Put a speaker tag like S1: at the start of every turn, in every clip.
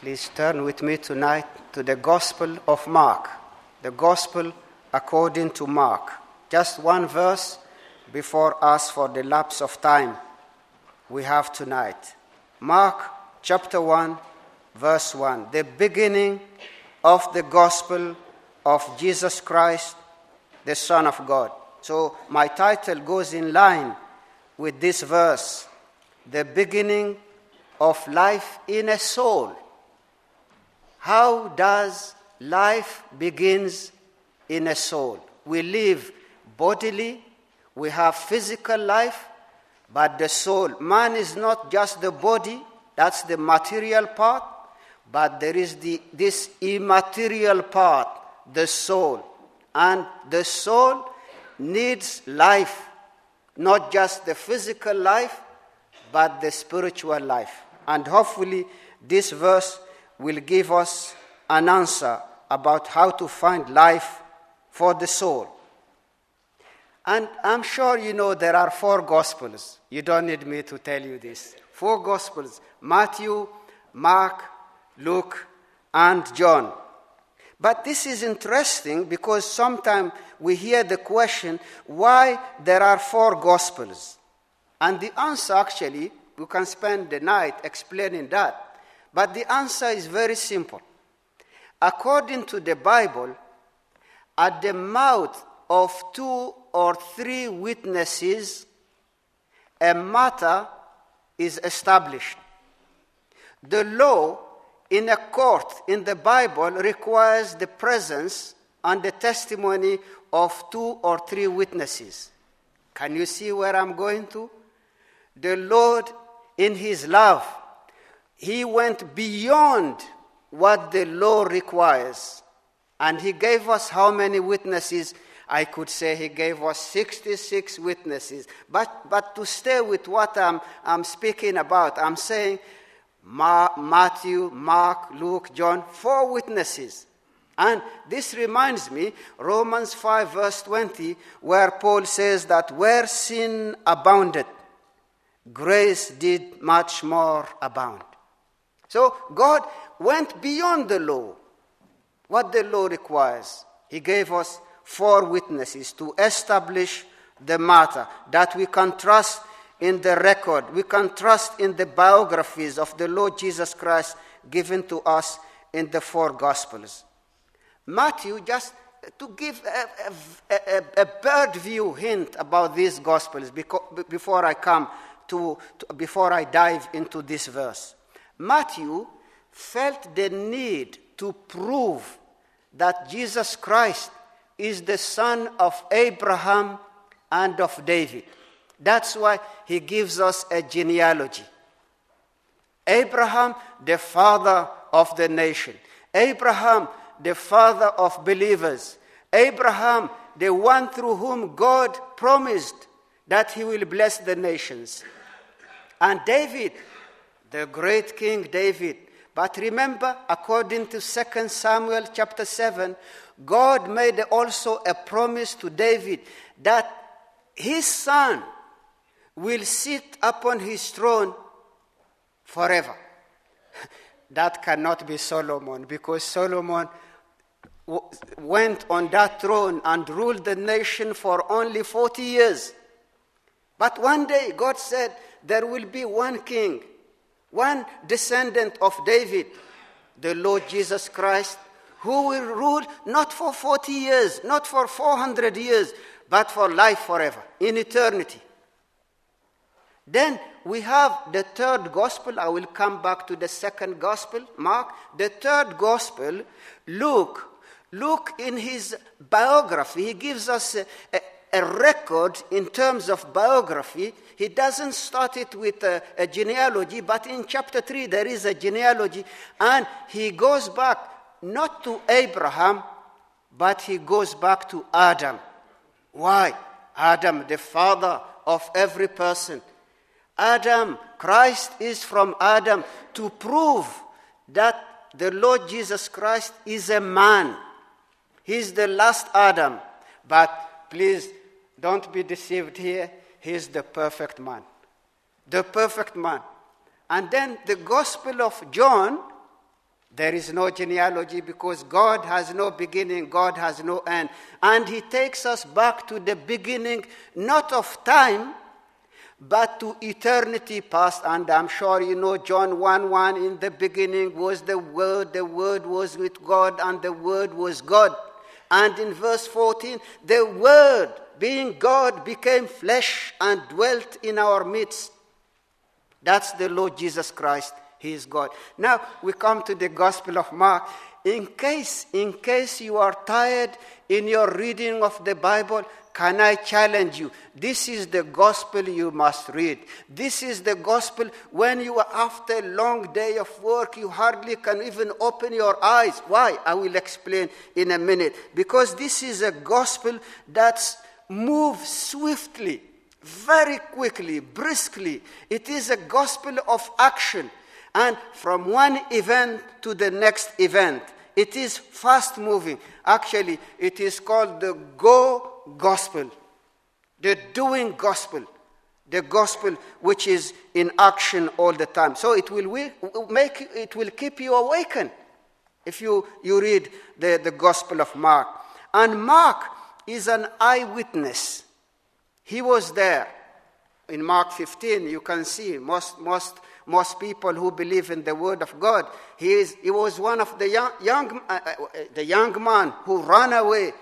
S1: Please turn with me tonight to the Gospel of Mark, the Gospel according to Mark. Just one verse before us for the lapse of time we have tonight. Mark chapter 1, verse 1, the beginning of the Gospel of Jesus Christ, the Son of God. So my title goes in line with this verse, the beginning of life in a soul. How does life begins in a soul? We live bodily, we have physical life, but the soul, man is not just the body, that's the material part, but there is this immaterial part, the soul. And the soul needs life, not just the physical life, but the spiritual life. And hopefully this verse will give us an answer about how to find life for the soul. And I'm sure you know there are 4 Gospels. You don't need me to tell you this. 4 Gospels: Matthew, Mark, Luke, and John. But this is interesting because sometimes we hear the question, why there are 4 Gospels? And the answer actually, we can spend the night explaining that. But the answer is very simple. According to the Bible, at the mouth of 2 or 3 witnesses, a matter is established. The law in a court in the Bible requires the presence and the testimony of 2 or 3 witnesses. Can you see where I'm going to? The Lord, in His love, He went beyond what the law requires. And He gave us how many witnesses? I could say He gave us 66 witnesses. But to stay with what I'm speaking about, I'm saying Matthew, Mark, Luke, John, 4 witnesses. And this reminds me, Romans 5 verse 20, where Paul says that where sin abounded, grace did much more abound. So God went beyond the law, what the law requires. He gave us 4 witnesses to establish the matter, that we can trust in the record, we can trust in the biographies of the Lord Jesus Christ given to us in the 4 Gospels. Matthew, just to give a bird view hint about these Gospels before I dive into this verse. Matthew felt the need to prove that Jesus Christ is the son of Abraham and of David. That's why he gives us a genealogy. Abraham, the father of the nation. Abraham, the father of believers. Abraham, the one through whom God promised that He will bless the nations. And David, the great King David. But remember, according to 2 Samuel chapter 7, God made also a promise to David that his son will sit upon his throne forever. That cannot be Solomon, because Solomon went on that throne and ruled the nation for only 40 years. But one day God said there will be one king, one descendant of David, the Lord Jesus Christ, who will rule not for 40 years, not for 400 years, but for life forever, in eternity. Then we have the 3rd Gospel. I will come back to the 2nd Gospel, Mark. The 3rd Gospel, Luke. Luke, in his biography, he gives us a record in terms of biography. He doesn't start it with a genealogy, but in chapter 3 there is a genealogy, and he goes back not to Abraham, but he goes back to Adam. Why? Adam, the father of every person. Adam, Christ is from Adam, to prove that the Lord Jesus Christ is a man. He's the last Adam. But please, don't be deceived here. He's the perfect man. The perfect man. And then the Gospel of John There is no genealogy because God has no beginning, God has no end. And he takes us back to the beginning, not of time, but to eternity past. And I'm sure you know John 1:1, in the beginning was the Word was with God, and the Word was God. And in verse 14, the Word, being God, became flesh and dwelt in our midst. That's the Lord Jesus Christ. He is God. Now we come to the Gospel of Mark. In case you are tired in your reading of the Bible, can I challenge you? This is the gospel you must read. This is the gospel when you are after a long day of work, you hardly can even open your eyes. Why? I will explain in a minute. Because this is a gospel that moves swiftly, very quickly, briskly. It is a gospel of action. And from one event to the next event, it is fast moving. Actually, it is called the go gospel, the doing gospel, the gospel which is in action all the time. So it will keep you awakened if you read the Gospel of Mark. And Mark is an eyewitness. He was there. In Mark 15, you can see most people who believe in the Word of God. He was one of the young man who ran away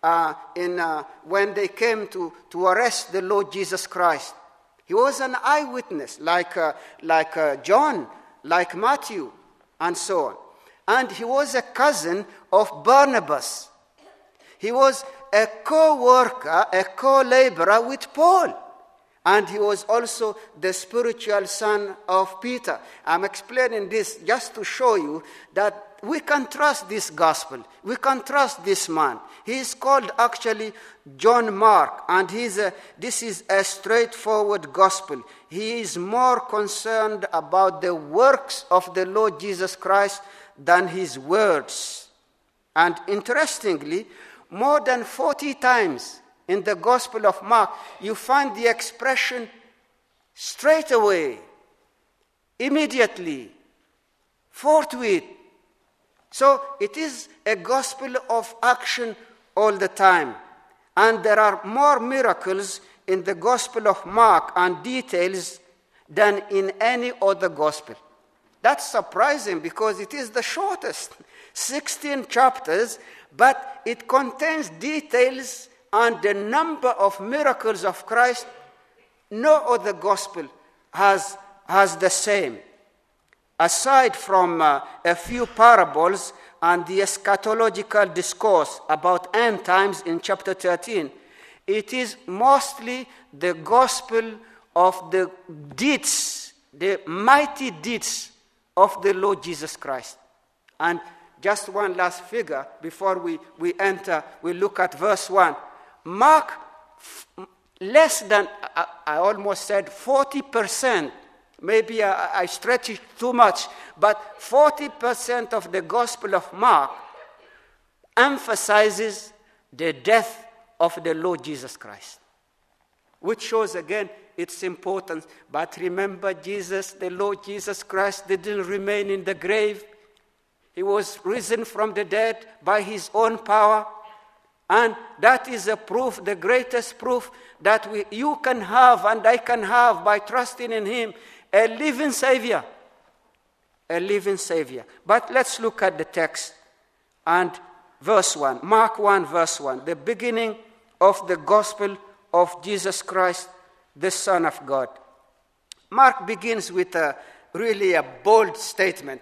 S1: when they came to arrest the Lord Jesus Christ. He was an eyewitness, like John, like Matthew, and so on. And he was a cousin of Barnabas. He was a co-worker, a co-laborer with Paul. And he was also the spiritual son of Peter. I'm explaining this just to show you that we can trust this gospel. We can trust this man. He is called actually John Mark, and this is a straightforward gospel. He is more concerned about the works of the Lord Jesus Christ than his words. And interestingly, more than 40 times in the Gospel of Mark, you find the expression straight away, immediately, forthwith. So it is a gospel of action all the time. And there are more miracles in the Gospel of Mark and details than in any other gospel. That's surprising because it is the shortest, 16 chapters, but it contains details and the number of miracles of Christ. No other gospel has the same. Aside from a few parables and the eschatological discourse about end times in chapter 13, it is mostly the gospel of the deeds, the mighty deeds of the Lord Jesus Christ. And just one last figure before we look at verse 1. Mark, less than, I almost said 40%, maybe I stretch it too much, but 40% of the Gospel of Mark emphasizes the death of the Lord Jesus Christ, which shows again its importance. But remember, the Lord Jesus Christ didn't remain in the grave. He was risen from the dead by his own power. And that is a proof, the greatest proof that you can have and I can have by trusting in him, a living Savior. A living Savior. But let's look at the text and verse 1. Mark 1, verse 1. The beginning of the gospel of Jesus Christ, the Son of God. Mark begins with really a bold statement.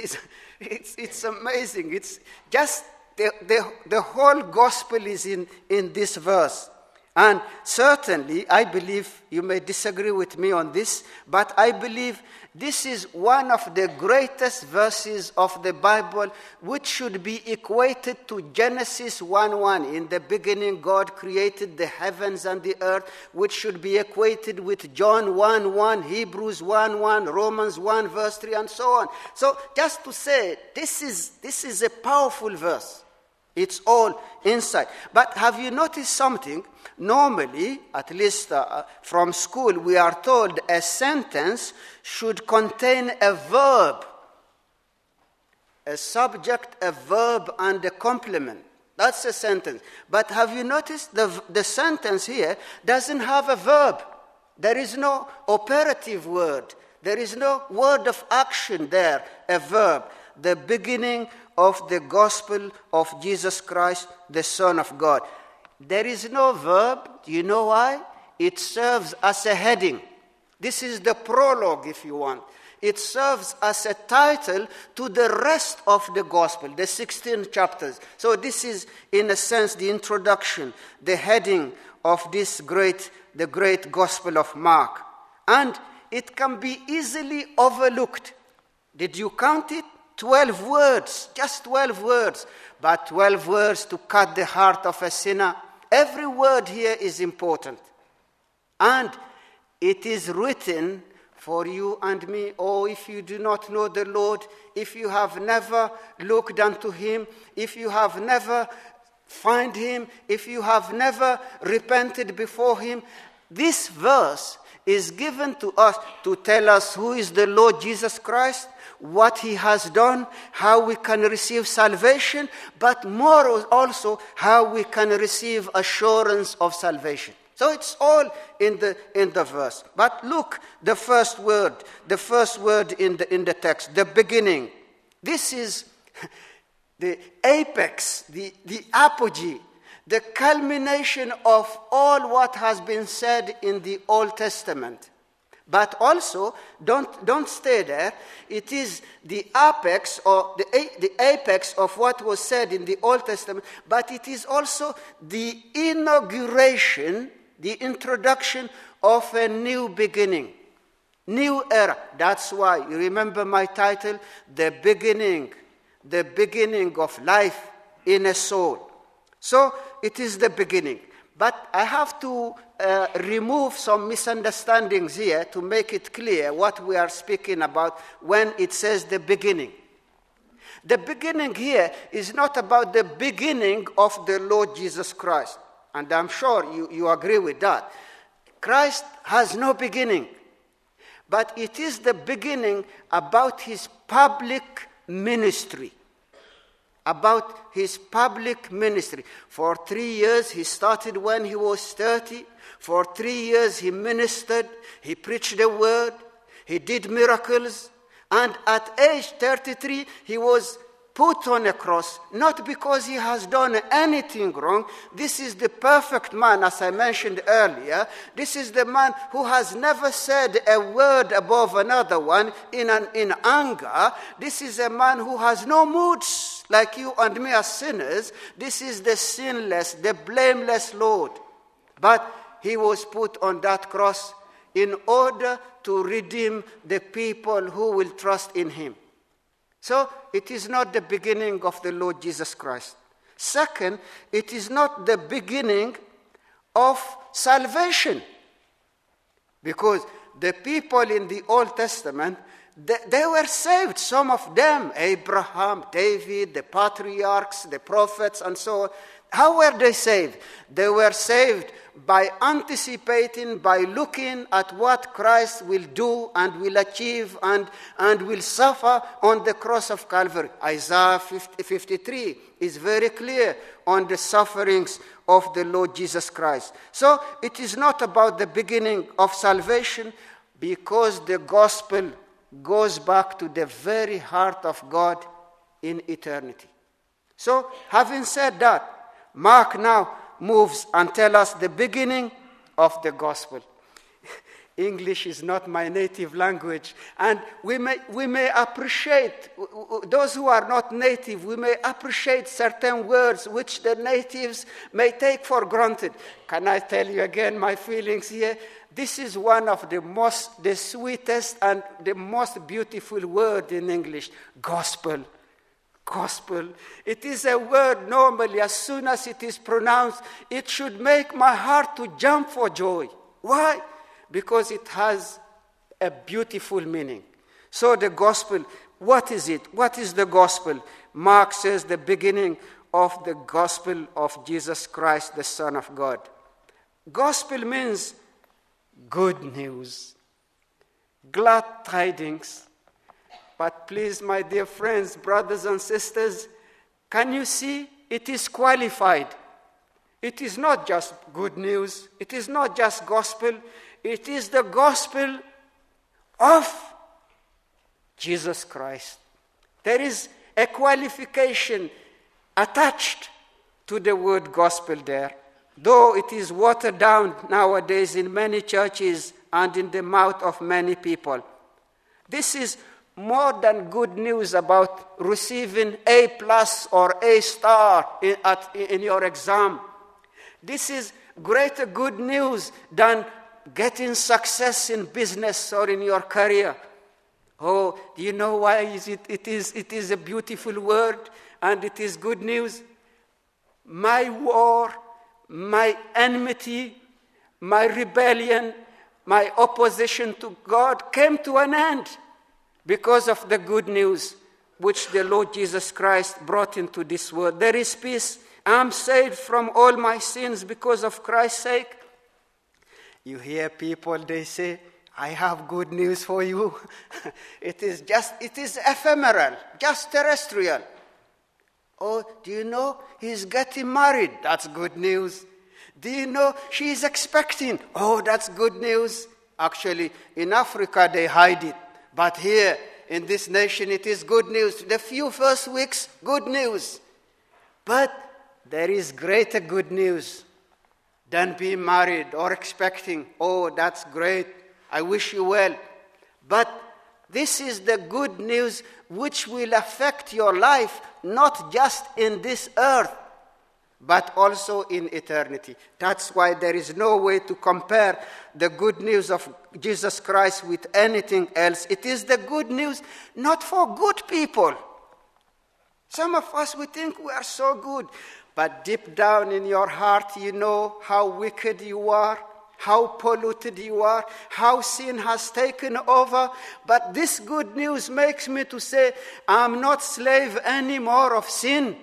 S1: It's amazing. It's just the whole gospel is in this verse. And certainly, I believe, you may disagree with me on this, but I believe this is one of the greatest verses of the Bible which should be equated to Genesis 1:1. In the beginning, God created the heavens and the earth, which should be equated with John 1:1, Hebrews 1:1, Romans 1, verse 3, and so on. So just to say, this is a powerful verse. It's all inside. But have you noticed something? Normally, at least from school, we are told a sentence should contain a verb. a subject, a verb, and a complement. That's a sentence. But have you noticed the sentence here doesn't have a verb? There is no operative word. There is no word of action there, a verb. The beginning of the gospel of Jesus Christ, the Son of God. There is no verb. Do you know why? It serves as a heading. This is the prologue, if you want. It serves as a title to the rest of the gospel, the 16 chapters. So this is, in a sense, the introduction, the heading of the great gospel of Mark. And it can be easily overlooked. Did you count it? 12 words, just 12 words. But 12 words to cut the heart of a sinner. Every word here is important. And it is written for you and me. Oh, if you do not know the Lord, if you have never looked unto him, if you have never found him, if you have never repented before him, this verse is given to us to tell us who is the Lord Jesus Christ, what he has done, how we can receive salvation, but more also how we can receive assurance of salvation. So it's all in the verse. But look, the first word in the text, the beginning. This is the apex, the apogee, the culmination of all what has been said in the Old Testament. But also, don't stay there. It is the apex or the apex of what was said in the Old Testament, but it is also the inauguration, the introduction of a new beginning, new era. That's why, you remember my title, the beginning of life in a soul. So it is the beginning. But I have to remove some misunderstandings here to make it clear what we are speaking about when it says the beginning. The beginning here is not about the beginning of the Lord Jesus Christ. And I'm sure you agree with that. Christ has no beginning. But it is the beginning about his public ministry. About his public ministry. For 3 years, he started when he was 30. For 3 years, he ministered. He preached the word. He did miracles. And at age 33, he was put on a cross, not because he has done anything wrong. This is the perfect man, as I mentioned earlier. This is the man who has never said a word above another one in anger. This is a man who has no moods like you and me as sinners. This is the sinless, the blameless Lord. But he was put on that cross in order to redeem the people who will trust in him. So, it is not the beginning of the Lord Jesus Christ. Second, it is not the beginning of salvation. Because the people in the Old Testament, they were saved. Some of them, Abraham, David, the patriarchs, the prophets, and so on. How were they saved? They were saved by anticipating, by looking at what Christ will do and will achieve and will suffer on the cross of Calvary. Isaiah 53 is very clear on the sufferings of the Lord Jesus Christ. So it is not about the beginning of salvation, because the gospel goes back to the very heart of God in eternity. So, having said that, Mark now moves and tells us the beginning of the gospel. English is not my native language, and we may appreciate, those who are not native, we may appreciate certain words which the natives may take for granted. Can I tell you again my feelings here? This is one of the sweetest and the most beautiful word in English, gospel. Gospel. It is a word normally, as soon as it is pronounced, it should make my heart to jump for joy. Why? Because it has a beautiful meaning. So the gospel, what is it? What is the gospel? Mark says the beginning of the gospel of Jesus Christ, the Son of God. Gospel means good news, glad tidings, But please, my dear friends, brothers and sisters, can you see? It is qualified. It is not just good news. It is not just gospel. It is the gospel of Jesus Christ. There is a qualification attached to the word gospel there, though it is watered down nowadays in many churches and in the mouth of many people. This is more than good news about receiving A+ or A* in your exam. This is greater good news than getting success in business or in your career. Oh, do you know why it is a beautiful word and it is good news? My war, my enmity, my rebellion, my opposition to God came to an end because of the good news which the Lord Jesus Christ brought into this world. There is peace. I am saved from all my sins because of Christ's sake. You hear people, they say, I have good news for you. It is ephemeral, just terrestrial. Oh, do you know he's getting married? That's good news. Do you know she's expecting? Oh, that's good news. Actually, in Africa, they hide it. But here, in this nation, it is good news. The few first weeks, good news. But there is greater good news than being married or expecting. Oh, that's great. I wish you well. But this is the good news which will affect your life, not just in this earth, but also in eternity. That's why there is no way to compare the good news of Jesus Christ with anything else. It is the good news not for good people. Some of us, we think we are so good, but deep down in your heart, you know how wicked you are, how polluted you are, how sin has taken over. But this good news makes me to say, I'm not slave anymore of sin.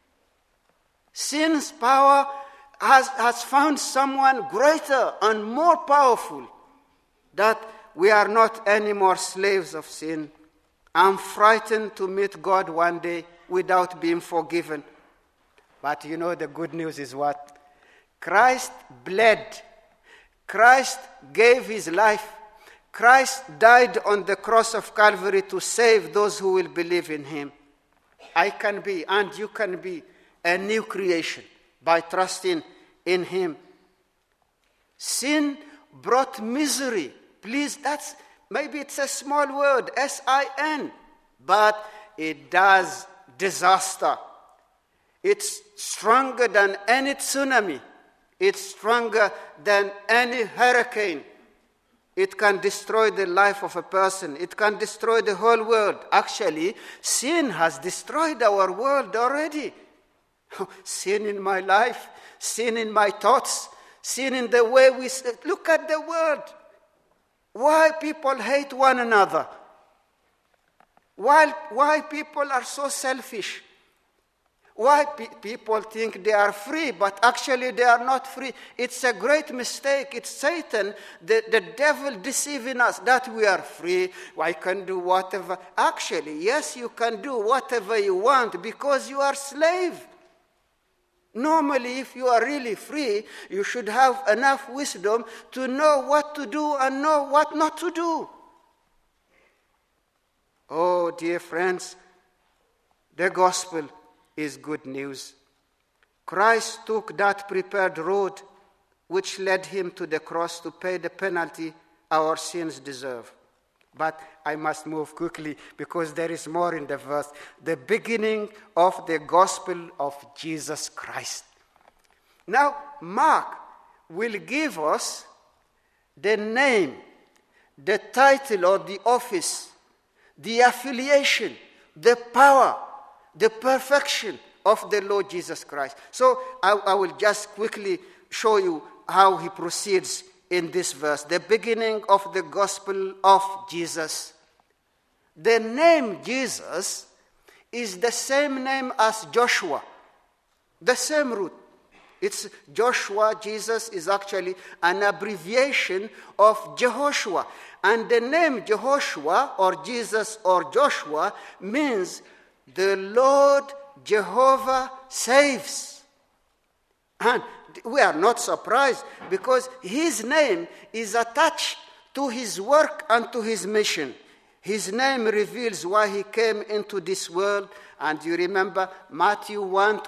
S1: Sin's power has found someone greater and more powerful, that we are not anymore slaves of sin. I'm frightened to meet God one day without being forgiven. But you know the good news is what? Christ bled. Christ gave his life. Christ died on the cross of Calvary to save those who will believe in him. I can be, and you can be, a new creation by trusting in him. Sin brought misery. Please, maybe it's a small word, S-I-N, but it does disaster. It's stronger than any tsunami. It's stronger than any hurricane. It can destroy the life of a person. It can destroy the whole world. Actually, sin has destroyed our world already. Sin in my life, sin in my thoughts, sin in the way we look at the world. Why people hate one another? Why people are so selfish? Why people think they are free, but actually they are not free. It's a great mistake. It's Satan, the devil deceiving us that we are free. I can do whatever. Actually, yes, you can do whatever you want because you are slave. Normally, if you are really free, you should have enough wisdom to know what to do and know what not to do. Oh, dear friends, the gospel is good news. Christ took that prepared road which led him to the cross to pay the penalty our sins deserve. But I must move quickly because there is more in the verse. The beginning of the gospel of Jesus Christ. Now, Mark will give us the name, the title or the office, the affiliation, the power, the perfection of the Lord Jesus Christ. So I will just quickly show you how he proceeds in this verse, the beginning of the gospel of Jesus. The name Jesus is the same name as Joshua, the same root. It's Joshua. Jesus is actually an abbreviation of Jehoshua. And the name Jehoshua or Jesus or Joshua means the Lord Jehovah saves. And we are not surprised because his name is attached to his work and to his mission. His name reveals why he came into this world. And you remember Matthew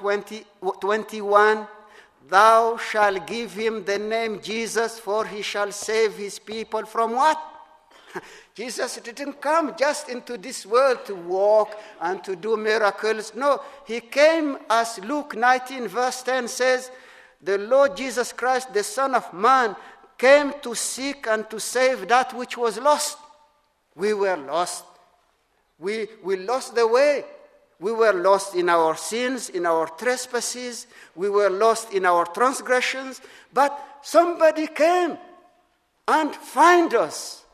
S1: 1:21, thou shalt give him the name Jesus, for he shall save his people from what? Jesus didn't come just into this world to walk and to do miracles. No, he came, as Luke 19 verse 10 says, the Lord Jesus Christ, the Son of Man, came to seek and to save that which was lost. We were lost. We lost the way. We were lost in our sins, in our trespasses. We were lost in our transgressions. But somebody came and found us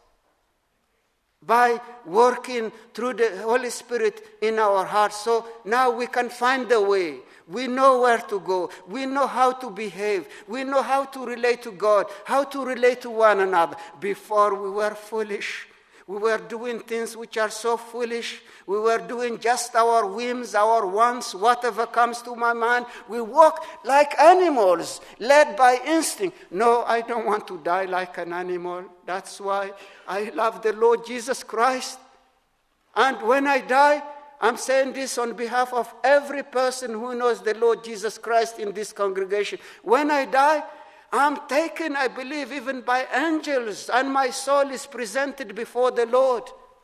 S1: by working through the Holy Spirit in our hearts. So now we can find the way. We know where to go. We know how to behave. We know how to relate to God, how to relate to one another. Before we were foolish. We were doing things which are so foolish. We were doing just our whims, our wants, whatever comes to my mind. We walk like animals, led by instinct. No, I don't want to die like an animal. That's why I love the Lord Jesus Christ. And when I die, I'm saying this on behalf of every person who knows the Lord Jesus Christ in this congregation. When I die, I'm taken, I believe, even by angels, and my soul is presented before the Lord.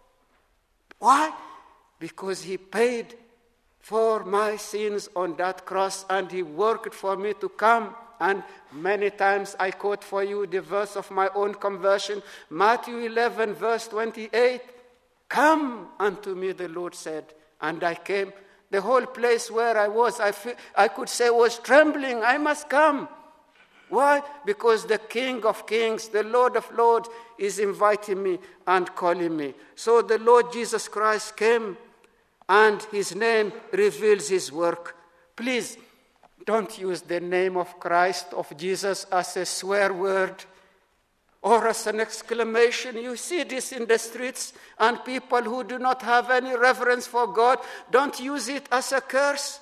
S1: Why? Because he paid for my sins on that cross, and he worked for me to come. And many times I quote for you the verse of my own conversion, Matthew 11, verse 28. Come unto me, the Lord said, and I came. The whole place where I was, I could say was trembling. I must come. Why? Because the King of Kings, the Lord of Lords, is inviting me and calling me. So the Lord Jesus Christ came, and his name reveals his work. Please, don't use the name of Christ, of Jesus, as a swear word or as an exclamation. You see this in the streets, and people who do not have any reverence for God don't use it as a curse.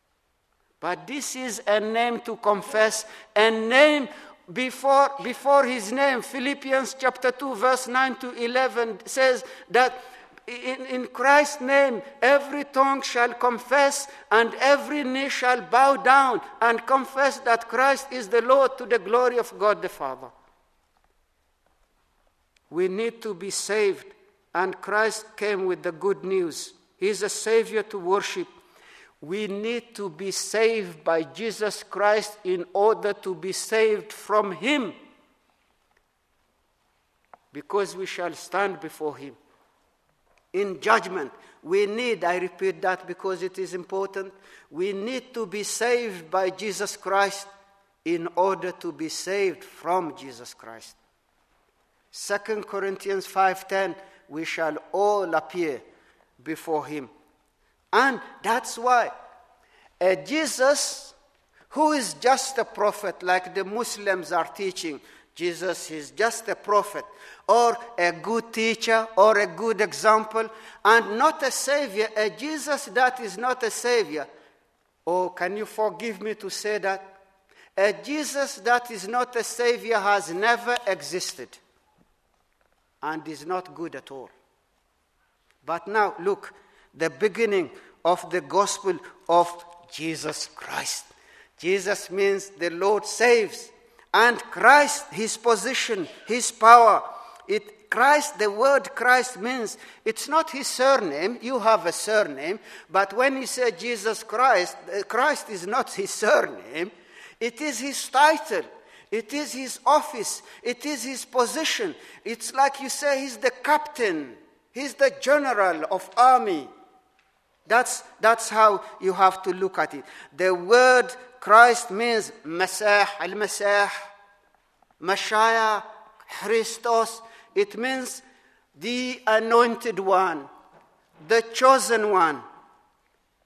S1: But this is a name to confess, a name before his name. Philippians chapter 2, verse 9 to 11 says that in Christ's name, every tongue shall confess and every knee shall bow down and confess that Christ is the Lord, to the glory of God the Father. We need to be saved, and Christ came with the good news. He is a Savior to worship. We need to be saved by Jesus Christ in order to be saved from him, because we shall stand before him in judgment. We need, I repeat that because it is important, we need to be saved by Jesus Christ in order to be saved from Jesus Christ. 2 Corinthians 5:10, we shall all appear before him. And that's why Jesus, who is just a prophet, like the Muslims are teaching, Jesus is just a prophet, or a good teacher, or a good example, and not a savior, a Jesus that is not a savior. Oh, can you forgive me to say that? A Jesus that is not a savior has never existed, and is not good at all. But now, look, the beginning of the gospel of Jesus Christ. Jesus means the Lord saves. And Christ, his position, his power. Christ, the word Christ means, it's not his surname. You have a surname. But when you say Jesus Christ, Christ is not his surname. It is his title. It is his office. It is his position. It's like you say he's the captain. He's the general of army. That's how you have to look at it. The word Christ means Masah, Al-Masah, Messiah, Christos. It means the anointed one, the chosen one,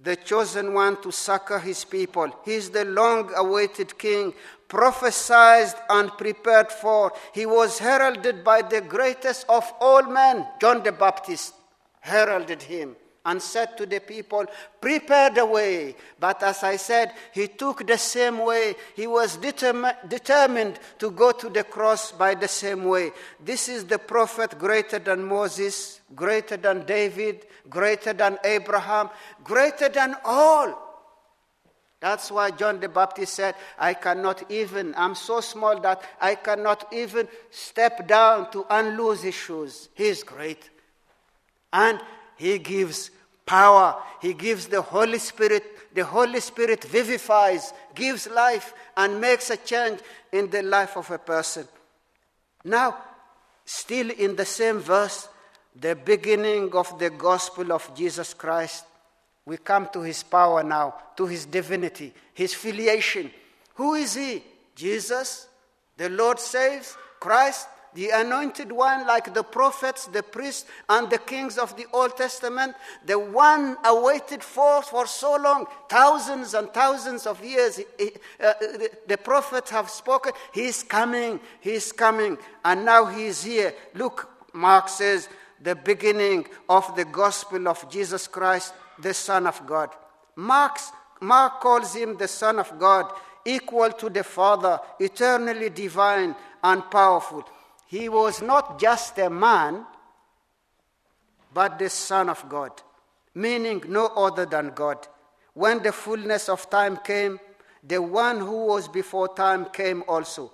S1: the chosen one to succor his people. He is the long-awaited king, prophesied and prepared for. He was heralded by the greatest of all men, John the Baptist, heralded him and said to the people, prepare the way. But as I said, he took the same way. He was determined to go to the cross by the same way. This is the prophet greater than Moses, greater than David, greater than Abraham, greater than all. That's why John the Baptist said, I'm so small that I cannot even step down to unloose his shoes. He is great. And he gives power. He gives the Holy Spirit. The Holy Spirit vivifies, gives life, and makes a change in the life of a person. Now, still in the same verse, the beginning of the gospel of Jesus Christ, we come to his power now, to his divinity, his filiation. Who is he? Jesus, the Lord saves, Christ, the anointed one, like the prophets, the priests, and the kings of the Old Testament, the one awaited for so long, thousands and thousands of years. The prophets have spoken. He is coming, and now he is here. Look, Mark says, the beginning of the gospel of Jesus Christ, the Son of God. Mark calls him the Son of God, equal to the Father, eternally divine and powerful. He was not just a man, but the Son of God, meaning no other than God. When the fullness of time came, the one who was before time came also.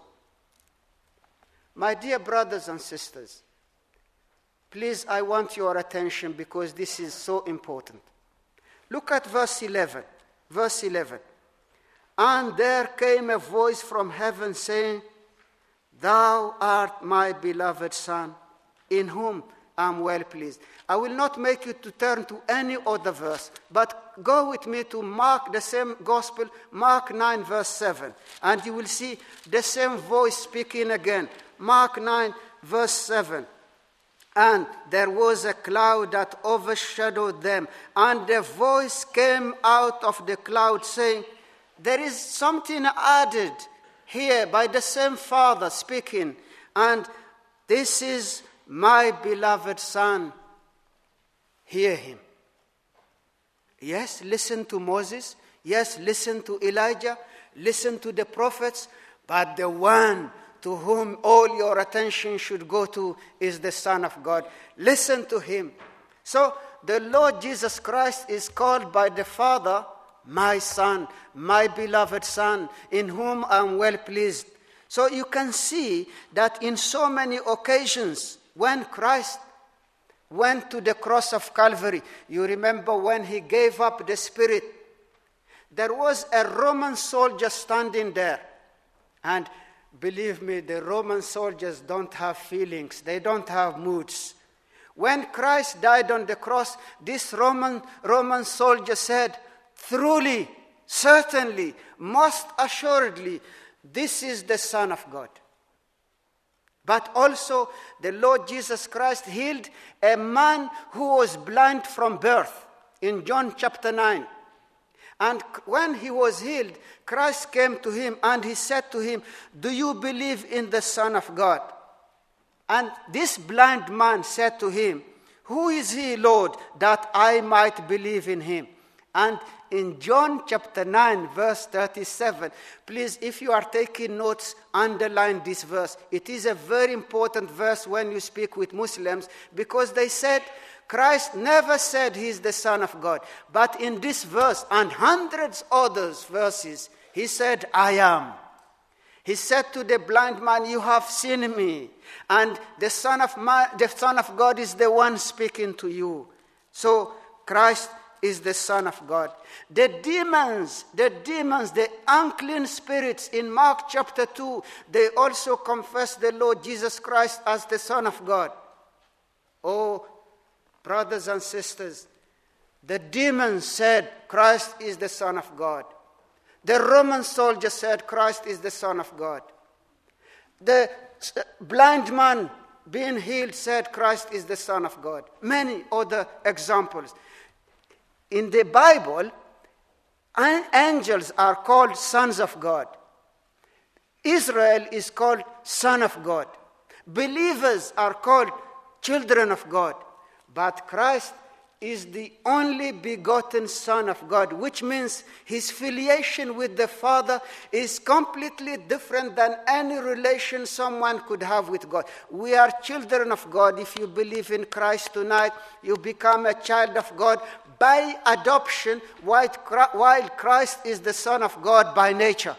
S1: My dear brothers and sisters, please, I want your attention because this is so important. Look at verse 11. Verse 11. And there came a voice from heaven saying, Thou art my beloved Son, in whom I am well pleased. I will not make you to turn to any other verse, but go with me to Mark, the same gospel, Mark 9, verse 7. And you will see the same voice speaking again. Mark 9, verse 7. And there was a cloud that overshadowed them, and the voice came out of the cloud saying, There is something added here by the same Father speaking, and this is my beloved Son. Hear him. Yes, listen to Moses. Yes, listen to Elijah. Listen to the prophets. But the one to whom all your attention should go to is the Son of God. Listen to him. So the Lord Jesus Christ is called by the Father, my Son, my beloved Son, in whom I am well pleased. So you can see that in so many occasions when Christ went to the cross of Calvary, you remember when he gave up the Spirit, there was a Roman soldier standing there. And believe me, the Roman soldiers don't have feelings. They don't have moods. When Christ died on the cross, this Roman soldier said, Truly, certainly, most assuredly, this is the Son of God. But also, the Lord Jesus Christ healed a man who was blind from birth in John chapter 9. And when he was healed, Christ came to him and he said to him, Do you believe in the Son of God? And this blind man said to him, Who is he, Lord, that I might believe in him? And in John chapter 9, verse 37, please, if you are taking notes, underline this verse. It is a very important verse when you speak with Muslims, because they said, Christ never said he is the Son of God. But in this verse and hundreds others verses, he said, I am. He said to the blind man, You have seen me. And the Son of God is the one speaking to you. So Christ is the Son of God. The demons, the unclean spirits in Mark chapter 2, they also confess the Lord Jesus Christ as the Son of God. Oh, brothers and sisters, the demons said Christ is the Son of God. The Roman soldier said Christ is the Son of God. The blind man being healed said Christ is the Son of God. Many other examples. In the Bible, angels are called sons of God. Israel is called son of God. Believers are called children of God. But Christ is the only begotten Son of God, which means his filiation with the Father is completely different than any relation someone could have with God. We are children of God. If you believe in Christ tonight, you become a child of God by adoption, while Christ is the Son of God by nature.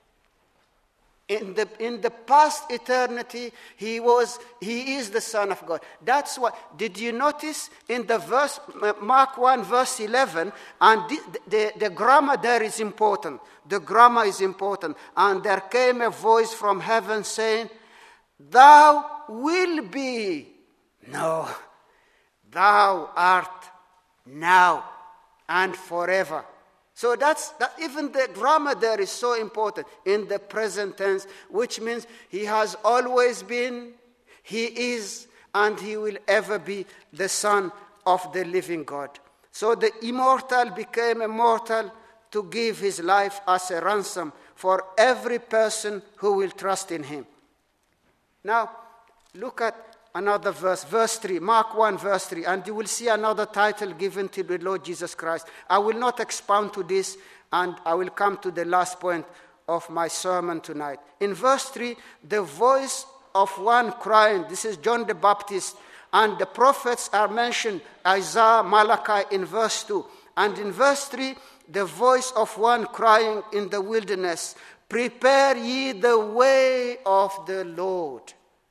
S1: In the past eternity, he is the Son of God. That's what. Did you notice in the verse, Mark 1, verse 11, and the grammar there is important. The grammar is important. And there came a voice from heaven saying, "Thou will be." No. "Thou art now and forever." So that even the grammar there is so important in the present tense, which means he has always been, he is, and he will ever be the Son of the living God. So the immortal became immortal to give his life as a ransom for every person who will trust in him. Now, look at another verse 3, Mark 1, verse 3, and you will see another title given to the Lord Jesus Christ. I will not expound to this, and I will come to the last point of my sermon tonight. In verse 3, the voice of one crying, this is John the Baptist, and the prophets are mentioned, Isaiah, Malachi in verse 2. And in verse 3, the voice of one crying in the wilderness, "Prepare ye the way of the Lord."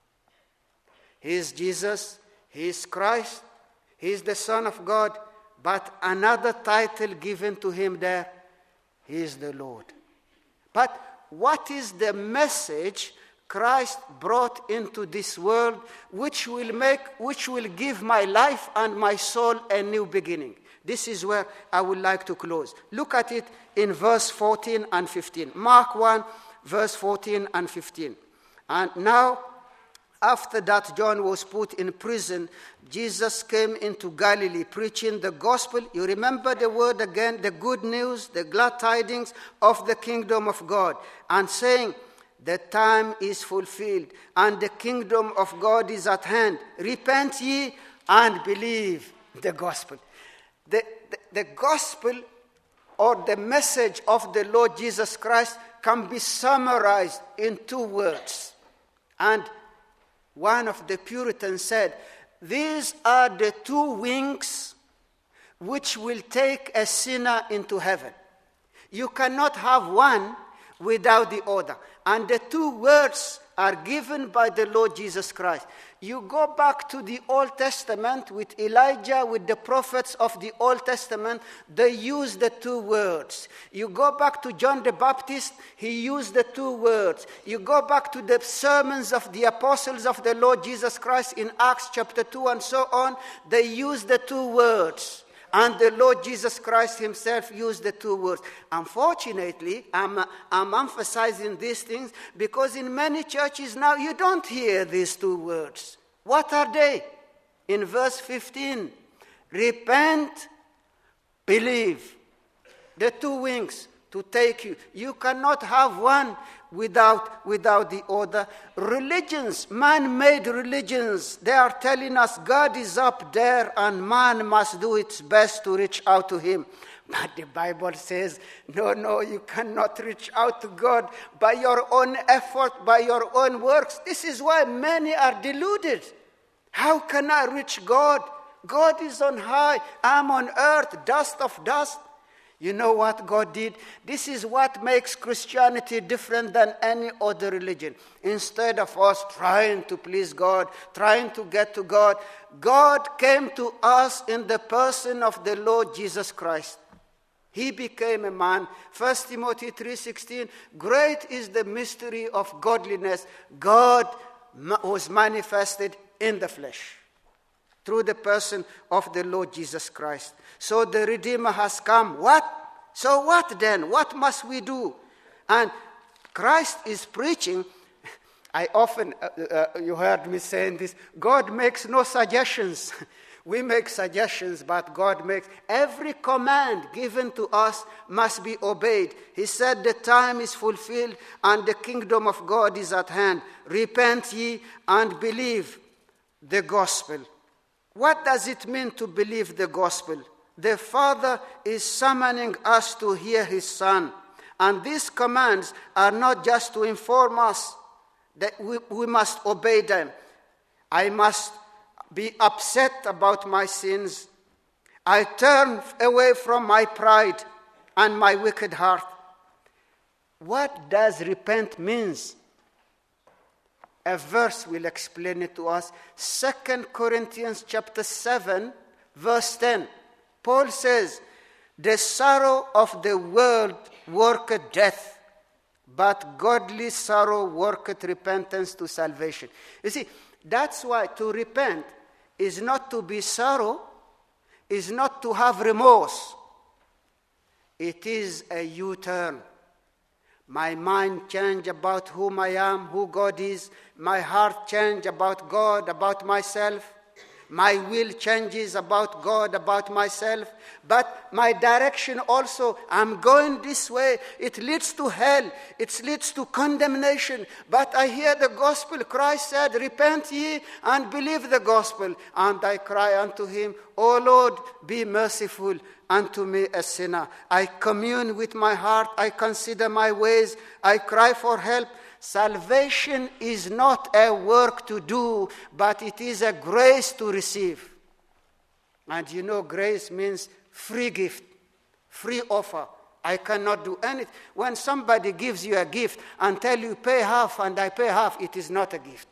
S1: He is Jesus, he is Christ, he is the Son of God, but another title given to him there, he is the Lord. But what is the message Christ brought into this world which will give my life and my soul a new beginning? This is where I would like to close. Look at it in verse 14 and 15. Mark 1, verse 14 and 15. And now, after that John was put in prison, Jesus came into Galilee preaching the gospel. You remember the word again, the good news, the glad tidings of the kingdom of God, and saying, "The time is fulfilled, and the kingdom of God is at hand. Repent ye and believe the gospel." The gospel, or the message of the Lord Jesus Christ, can be summarized in two words. And one of the Puritans said, "These are the two wings which will take a sinner into heaven." You cannot have one without the other. And the two words are given by the Lord Jesus Christ. You go back to the Old Testament with Elijah, with the prophets of the Old Testament, they use the two words. You go back to John the Baptist, he used the two words. You go back to the sermons of the apostles of the Lord Jesus Christ in Acts chapter 2 and so on, they use the two words. And the Lord Jesus Christ himself used the two words. Unfortunately, I'm emphasizing these things because in many churches now you don't hear these two words. What are they? In verse 15, repent, believe. The two wings to take you. You cannot have one without the other. Religions, man-made religions, they are telling us God is up there and man must do its best to reach out to him. But the Bible says, no, you cannot reach out to God by your own effort, by your own works. This is why many are deluded. How can I reach God? God is on high. I'm on earth, dust of dust. You know what God did? This is what makes Christianity different than any other religion. Instead of us trying to please God, trying to get to God, God came to us in the person of the Lord Jesus Christ. He became a man. 1 Timothy 3:16, great is the mystery of godliness. God was manifested in the flesh through the person of the Lord Jesus Christ. So the Redeemer has come. What? So what then? What must we do? And Christ is preaching. I often, you heard me saying this, God makes no suggestions. We make suggestions, but God makes. Every command given to us must be obeyed. He said, the time is fulfilled and the kingdom of God is at hand. Repent ye and believe the gospel. What does it mean to believe the gospel? The Father is summoning us to hear his Son. And these commands are not just to inform us that we must obey them. I must be upset about my sins. I turn away from my pride and my wicked heart. What does repent means? A verse will explain it to us. 2 Corinthians chapter 7, verse 10. Paul says, the sorrow of the world worketh death, but godly sorrow worketh repentance to salvation. You see, that's why to repent is not to be sorrow, is not to have remorse. It is a U-turn. My mind change about whom I am, who God is. My heart change about God, about myself. My will changes about God, about myself. But my direction also, I'm going this way. It leads to hell. It leads to condemnation. But I hear the gospel. Christ said, repent ye and believe the gospel. And I cry unto him, O Lord, be merciful unto me, a sinner. I commune with my heart. I consider my ways. I cry for help. Salvation is not a work to do, but it is a grace to receive. And you know, grace means free gift, free offer. I cannot do anything. When somebody gives you a gift and tell you pay half and I pay half, it is not a gift.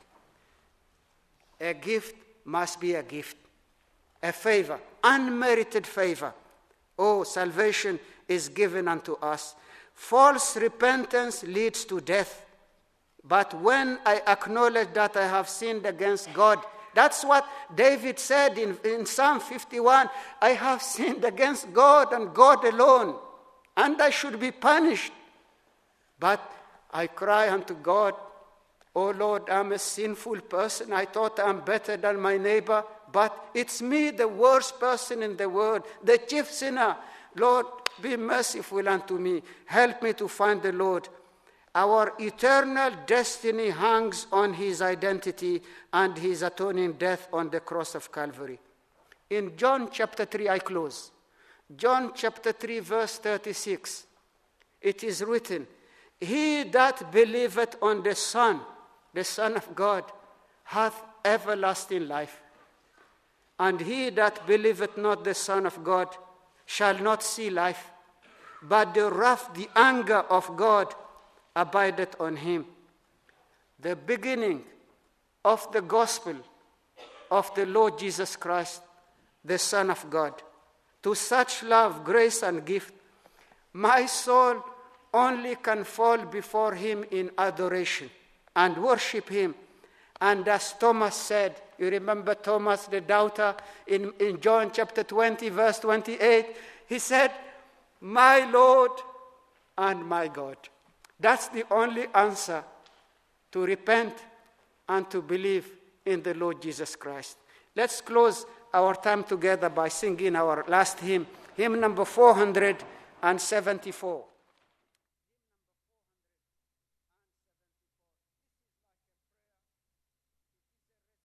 S1: A gift must be a gift, a favor, unmerited favor. Oh, salvation is given unto us. False repentance leads to death. But when I acknowledge that I have sinned against God, that's what David said in Psalm 51. I have sinned against God and God alone, and I should be punished. But I cry unto God, oh Lord, I'm a sinful person. I thought I'm better than my neighbor, but it's me, the worst person in the world, the chief sinner. Lord, be merciful unto me. Help me to find the Lord. Our eternal destiny hangs on his identity and his atoning death on the cross of Calvary. In John chapter 3, I close. John chapter 3, verse 36. It is written, he that believeth on the Son of God, hath everlasting life. And he that believeth not the Son of God shall not see life, but the wrath, the anger of God abideth on him. The beginning of the gospel of the Lord Jesus Christ, the Son of God. To such love, grace, and gift, my soul only can fall before him in adoration and worship him. And as Thomas said, you remember Thomas the doubter in John chapter 20, verse 28, he said, my Lord and my God. That's the only answer to repent and to believe in the Lord Jesus Christ. Let's close our time together by singing our last hymn, hymn number 474.